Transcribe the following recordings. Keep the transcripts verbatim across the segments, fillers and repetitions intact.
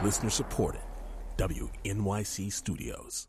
Listener supported. W N Y C Studios.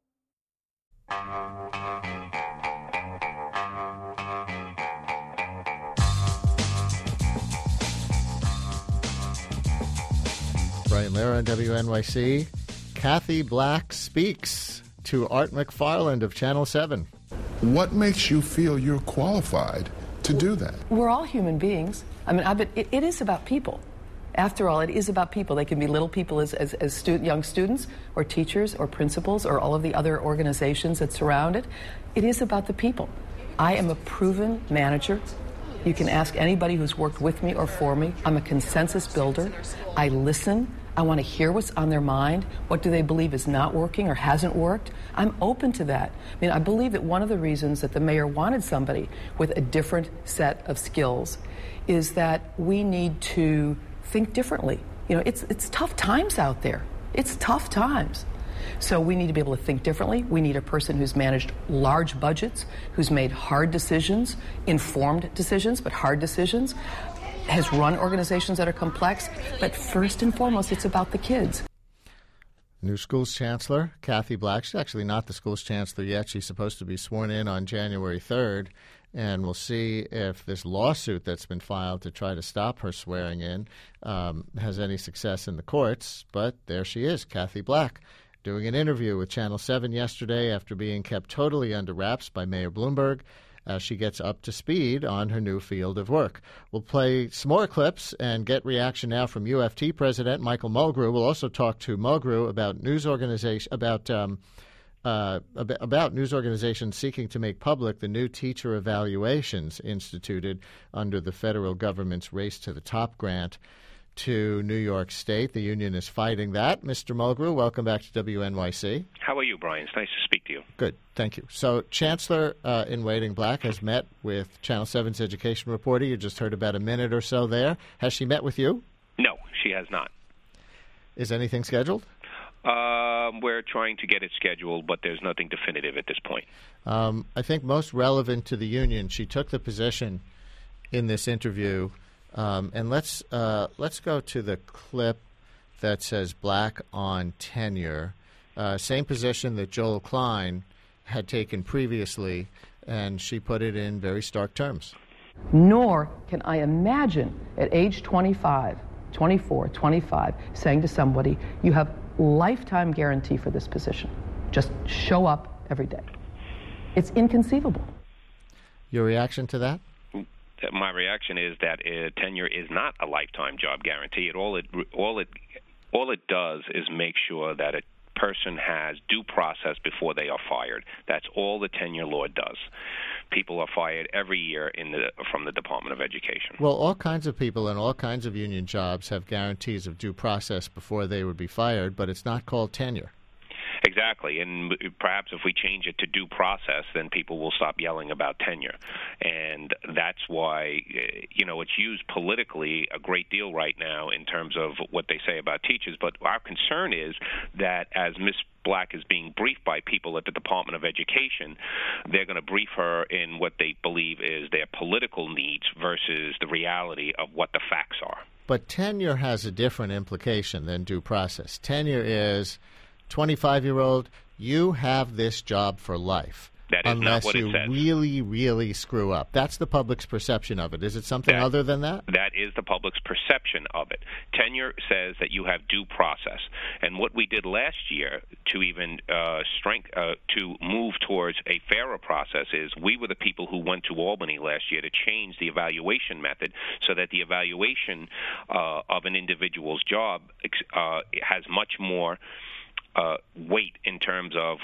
Brian Lehrer on W N Y C. Kathy Black speaks to Art McFarland of Channel seven. What makes you feel you're qualified to do that? We're all human beings. I mean, I've been, it, it is about people. After all, it is about people. They can be little people as, as, as stu- young students or teachers or principals or all of the other organizations that surround it. It is about the people. I am a proven manager. You can ask anybody who's worked with me or for me. I'm a consensus builder. I listen. I want to hear what's on their mind. What do they believe is not working or hasn't worked? I'm open to that. I mean, I believe that one of the reasons that the mayor wanted somebody with a different set of skills is that we need to think differently. You know, it's it's tough times out there. It's tough times. So we need to be able to think differently. We need a person who's managed large budgets, who's made hard decisions, informed decisions, but hard decisions, has run organizations that are complex. But first and foremost, it's about the kids. New schools chancellor, Kathy Black. She's actually not the school's chancellor yet. She's supposed to be sworn in on January third. And we'll see if this lawsuit that's been filed to try to stop her swearing in um, has any success in the courts. But there she is, Kathy Black, doing an interview with Channel seven yesterday after being kept totally under wraps by Mayor Bloomberg as she gets up to speed on her new field of work. We'll play some more clips and get reaction now from U F T President Michael Mulgrew. We'll also talk to Mulgrew about news organization about um, uh, about news organizations seeking to make public the new teacher evaluations instituted under the federal government's Race to the Top grant to New York State. The union is fighting that. Mister Mulgrew, welcome back to W N Y C. How are you, Brian? It's nice to speak to you. Good, thank you. So Chancellor uh, in Waiting Black has met with Channel seven's education reporter. You just heard about a minute or so there. Has she met with you? No, she has not. Is anything scheduled? Um, we're trying to get it scheduled, but there's nothing definitive at this point. Um, I think most relevant to the union, she took the position in this interview. Um, and let's uh, let's go to the clip that says Black on tenure. Uh, same position that Joel Klein had taken previously, and she put it in very stark terms. Nor can I imagine at age twenty-five, twenty-four, twenty-five, saying to somebody, you have lifetime guarantee for this position. Just show up every day. It's inconceivable. Your reaction to that? My reaction is that uh, tenure is not a lifetime job guarantee. It all it all it all it does is make sure that a person has due process before they are fired. That's all the tenure law does. People are fired every year in the from the Department of Education. Well, all kinds of people in all kinds of union jobs have guarantees of due process before they would be fired, but it's not called tenure. Exactly, and perhaps if we change it to due process, then people will stop yelling about tenure. And that's why, you know, it's used politically a great deal right now in terms of what they say about teachers. But our concern is that as Miz Black is being briefed by people at the Department of Education, they're going to brief her in what they believe is their political needs versus the reality of what the facts are. But tenure has a different implication than due process. Tenure is twenty-five-year-old, you have this job for life. That is unless not what you it says. really, really screw up. That's the public's perception of it. Is it something that, other than that? That is the public's perception of it. Tenure says that you have due process. And what we did last year to even uh, strength, uh, to move towards a fairer process is we were the people who went to Albany last year to change the evaluation method so that the evaluation uh, of an individual's job uh, has much more Uh, weight in terms of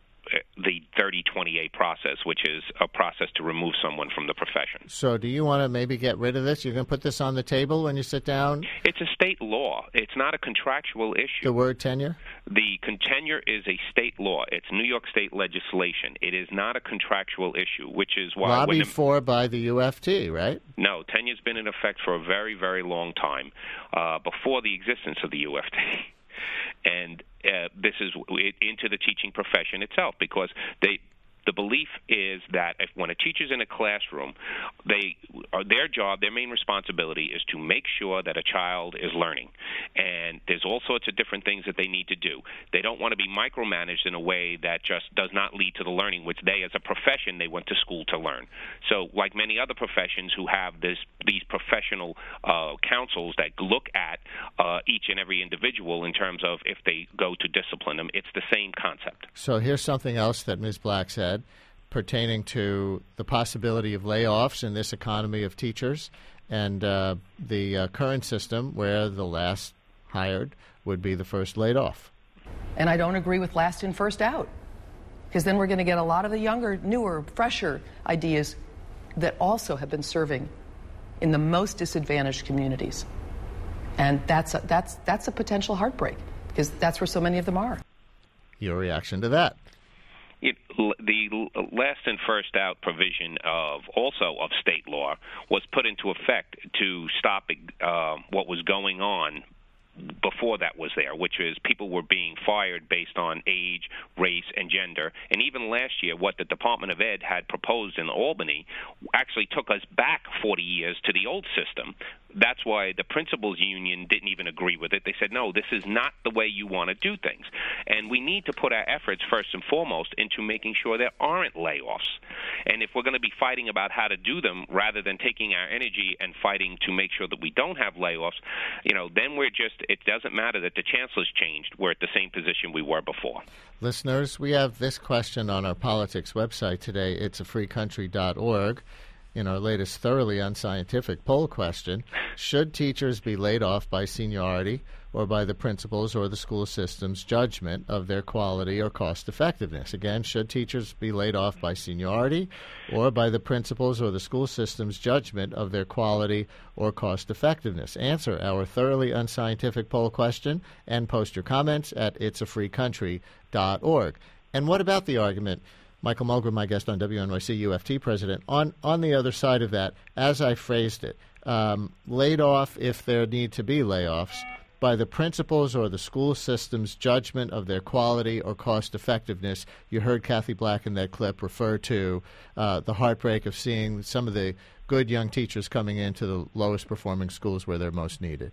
the thirty twenty-eight process, which is a process to remove someone from the profession. So do you want to maybe get rid of this? You're going to put this on the table when you sit down? It's a state law. It's not a contractual issue. The word tenure? The con- tenure is a state law. It's New York State legislation. It is not a contractual issue, which is why... Lobbied when the, for by the U F T, right? No, tenure's been in effect for a very, very long time, uh, before the existence of the U F T. And uh, this is into the teaching profession itself, because they The belief is that if when a teacher's in a classroom, they are, their job, their main responsibility is to make sure that a child is learning. And there's all sorts of different things that they need to do. They don't want to be micromanaged in a way that just does not lead to the learning which they, as a profession, they went to school to learn. So like many other professions who have this, these professional uh, councils that look at uh, each and every individual in terms of if they go to discipline them, it's the same concept. So here's something else that Miz Black said pertaining to the possibility of layoffs in this economy of teachers and uh, the uh, current system where the last hired would be the first laid off. And I don't agree with last in, first out, because then we're going to get a lot of the younger, newer, fresher ideas that also have been serving in the most disadvantaged communities. And that's a, that's, that's a potential heartbreak, because that's where so many of them are. Your reaction to that? It, the last and first out provision of also of state law was put into effect to stop uh, what was going on before that was there, which is people were being fired based on age, race, and gender. And even last year, what the Department of Ed had proposed in Albany actually took us back forty years to the old system. That's why the principals union didn't even agree with it. They said, no, this is not the way you want to do things. And we need to put our efforts first and foremost into making sure there aren't layoffs. And if we're going to be fighting about how to do them rather than taking our energy and fighting to make sure that we don't have layoffs, you know, then we're just, it doesn't matter that the chancellor's changed. We're at the same position we were before. Listeners, we have this question on our politics website today. It's a free country dot org. In our latest thoroughly unscientific poll question, should teachers be laid off by seniority or by the principal's or the school system's judgment of their quality or cost effectiveness? Again, should teachers be laid off by seniority or by the principal's or the school system's judgment of their quality or cost effectiveness? Answer our thoroughly unscientific poll question and post your comments at it's a free country dot org. And what about the argument, Michael Mulgrew, my guest on W N Y C, U F T president, on, on the other side of that, as I phrased it, um, laid off if there need to be layoffs by the principals or the school system's judgment of their quality or cost effectiveness. You heard Kathy Black in that clip refer to uh, the heartbreak of seeing some of the good young teachers coming into the lowest performing schools where they're most needed.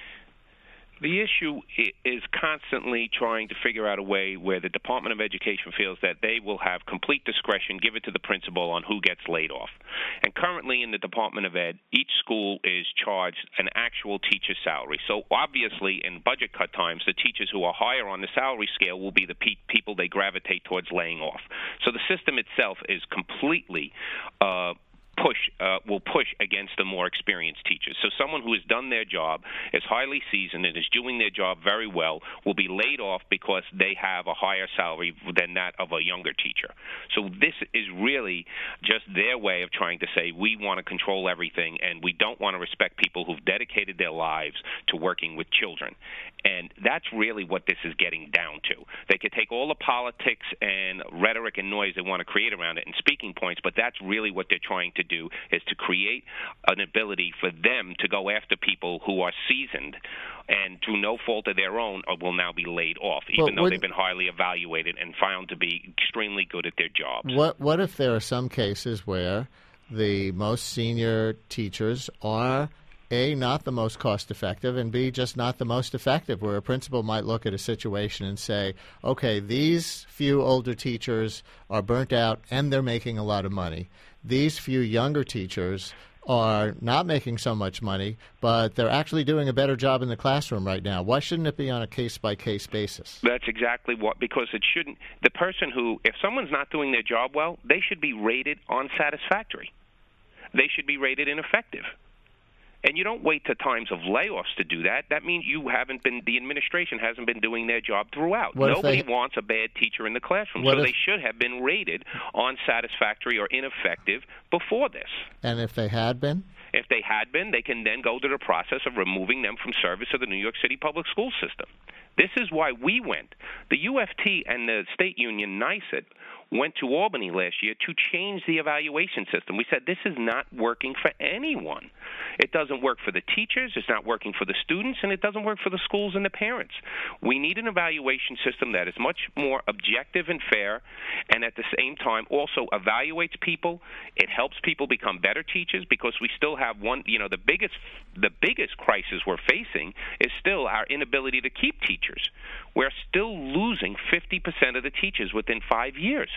The issue is constantly trying to figure out a way where the Department of Education feels that they will have complete discretion, give it to the principal on who gets laid off. And currently in the Department of Ed, each school is charged an actual teacher salary. So obviously in budget cut times, the teachers who are higher on the salary scale will be the pe- people they gravitate towards laying off. So the system itself is completely uh, push uh, will push against the more experienced teachers. So someone who has done their job, is highly seasoned, and is doing their job very well will be laid off because they have a higher salary than that of a younger teacher. So this is really just their way of trying to say we want to control everything and we don't want to respect people who've dedicated their lives to working with children. And that's really what this is getting down to. They could take all the politics and rhetoric and noise they want to create around it and speaking points, but that's really what they're trying to do, is to create an ability for them to go after people who are seasoned and through no fault of their own will now be laid off, even well, though would, they've been highly evaluated and found to be extremely good at their jobs. What, what if there are some cases where the most senior teachers are A, not the most cost-effective, and B, just not the most effective, where a principal might look at a situation and say, okay, these few older teachers are burnt out and they're making a lot of money. These few younger teachers are not making so much money, but they're actually doing a better job in the classroom right now. Why shouldn't it be on a case-by-case basis? That's exactly what, because it shouldn't. The person who, if someone's not doing their job well, they should be rated unsatisfactory. They should be rated ineffective. And you don't wait to times of layoffs to do that. That means you haven't been, the administration hasn't been doing their job throughout. What Nobody they, wants a bad teacher in the classroom. So if, they should have been rated unsatisfactory or ineffective before this. And if they had been? If they had been, they can then go through the process of removing them from service of the New York City public school system. This is why we went. The U F T and the state union, NYSUT, went to Albany last year to change the evaluation system. We said this is not working for anyone. It doesn't work for the teachers, it's not working for the students, and it doesn't work for the schools and the parents. We need an evaluation system that is much more objective and fair, and at the same time also evaluates people. It helps people become better teachers, because we still have one, you know, the biggest the biggest crisis we're facing is still our inability to keep teachers. We're still losing fifty percent of the teachers within five years.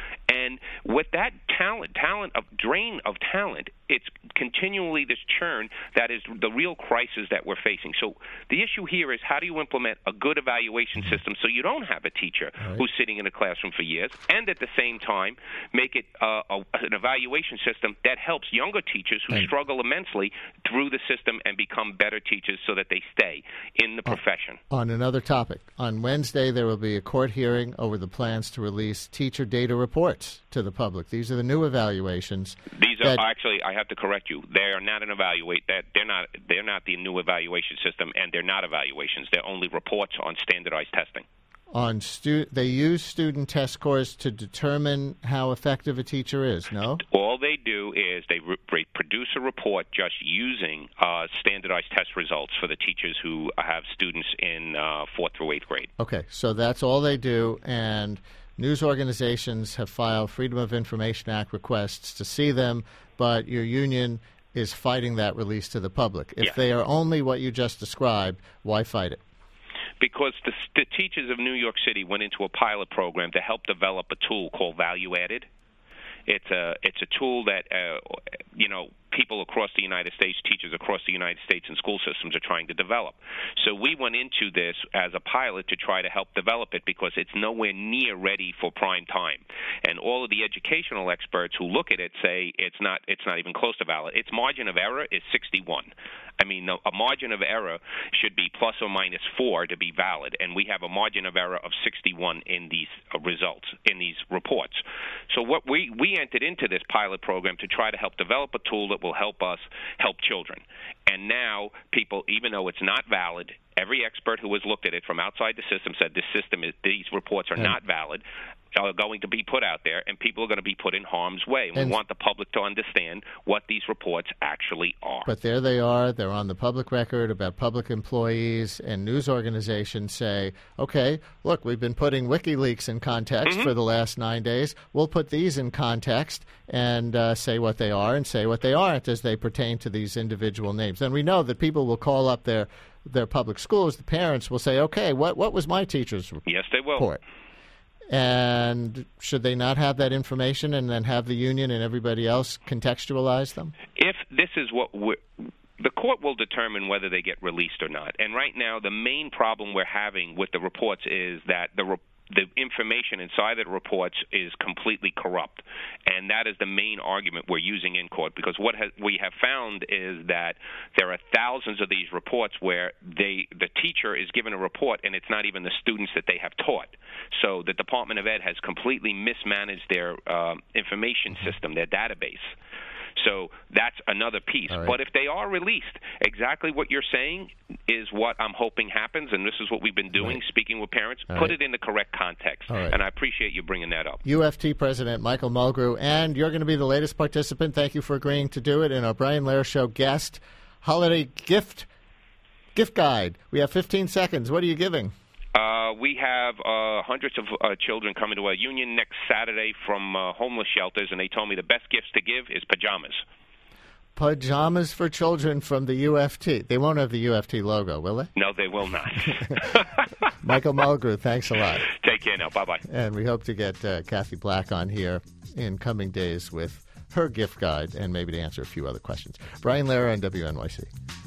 And with that talent, talent of drain of talent, it's continually this churn that is the real crisis that we're facing. So the issue here is, how do you implement a good evaluation system so you don't have a teacher right. who's sitting in a classroom for years, and at the same time make it uh, a, an evaluation system that helps younger teachers who right. struggle immensely through the system and become better teachers so that they stay in the profession. On another topic, on Wednesday there will be a court hearing over the plans to release teacher data reports to the public. These are the new evaluations. These are actually, I have to correct you. They are not an evaluate. That they're not. They're not the new evaluation system, and they're not evaluations. They're only reports on standardized testing. On stu- they use student test scores to determine how effective a teacher is. No. All they do is they re- produce a report just using uh, standardized test results for the teachers who have students in uh, fourth through eighth grade. Okay, so that's all they do, and news organizations have filed Freedom of Information Act requests to see them, but your union is fighting that release to the public. If yeah. they are only what you just described, why fight it? Because the, the teachers of New York City went into a pilot program to help develop a tool called Value Added. It's a it's a tool that uh, you know people across the United States, teachers across the United States, and school systems are trying to develop. So we went into this as a pilot to try to help develop it, because it's nowhere near ready for prime time. And all of the educational experts who look at it say it's not it's not even close to valid. Its margin of error is sixty-one. I mean, a margin of error should be plus or minus four to be valid, and we have a margin of error of sixty-one in these uh, results, in these reports. So what we, we entered into this pilot program to try to help develop a tool that will help us help children. And now people, even though it's not valid, every expert who has looked at it from outside the system said this system is, these reports are yeah. not valid, are going to be put out there, and people are going to be put in harm's way. And, and we want the public to understand what these reports actually are. But there they are. They're on the public record about public employees, and news organizations say, okay, look, we've been putting WikiLeaks in context mm-hmm. for the last nine days. We'll put these in context and uh, say what they are and say what they aren't as they pertain to these individual names. And we know that people will call up their their public schools. The parents will say, okay, what, what was my teacher's report? Yes, they will. And should they not have that information and then have the union and everybody else contextualize them? If this is what we're, the court will determine whether they get released or not. And right now, the main problem we're having with the reports is that the re- the information inside the reports is completely corrupt. And that is the main argument we're using in court, because what has, we have found is that there are thousands of these reports where they the teacher is given a report and it's not even the students that they have taught. So the Department of Ed has completely mismanaged their uh, information system, their database. So that's another piece. Right. But if they are released, exactly what you're saying is what I'm hoping happens, and this is what we've been doing, right. speaking with parents. All Put right. it in the correct context, right. and I appreciate you bringing that up. U F T President Michael Mulgrew, and you're going to be the latest participant. Thank you for agreeing to do it. And our Brian Lehrer Show guest, holiday gift gift guide. We have fifteen seconds. What are you giving? Uh, we have uh, hundreds of uh, children coming to our union next Saturday from uh, homeless shelters, and they told me the best gifts to give is pajamas. Pajamas for children from the U F T. They won't have the U F T logo, will they? No, they will not. Michael Mulgrew, thanks a lot. Take care now. Bye-bye. And we hope to get uh, Kathy Black on here in coming days with her gift guide and maybe to answer a few other questions. Brian Lehrer on W N Y C.